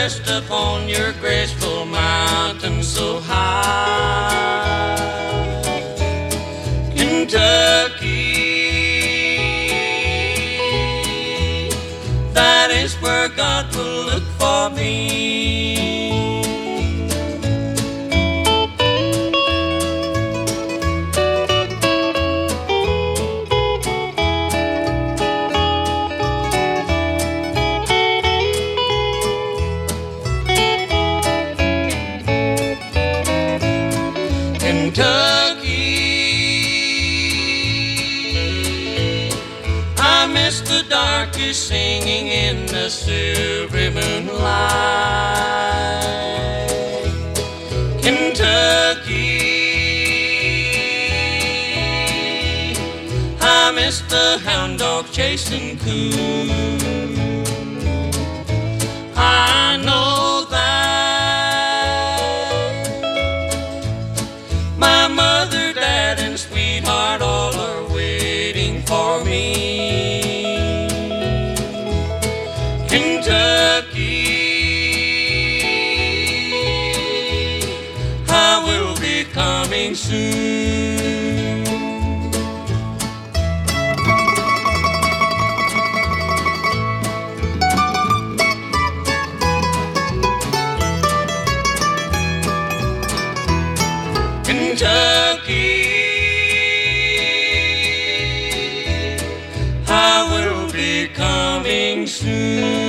rest upon your graceful mountain so high. Kentucky, that is where God will look for me. Kentucky, I miss the darkest singing in the silvery moonlight. Kentucky, I miss the hound dog chasing coon. I know that my mother, dad, and sweetheart all are waiting for me. Kentucky, I will be coming soon. Kentucky, I will be coming soon.